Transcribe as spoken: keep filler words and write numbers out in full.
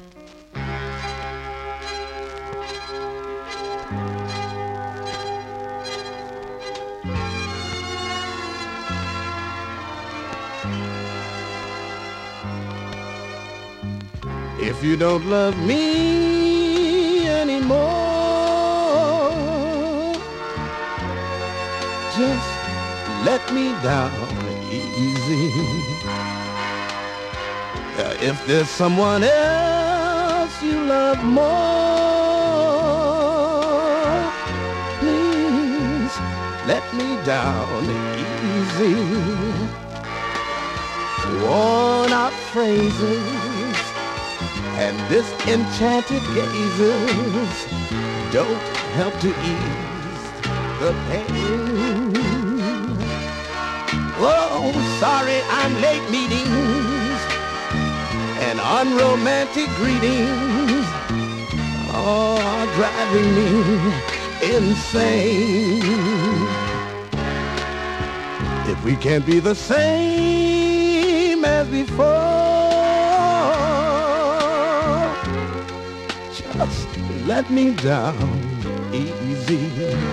If you don't love me anymore, just let me down easy. Uh, if there's someone else you love more, please let me down easy. Worn out phrases and disenchanted gazes don't help to ease the pain. Oh, sorry I'm late meetings and unromantic greetings are driving me insane. If we can't be the same as before, just let me down easy.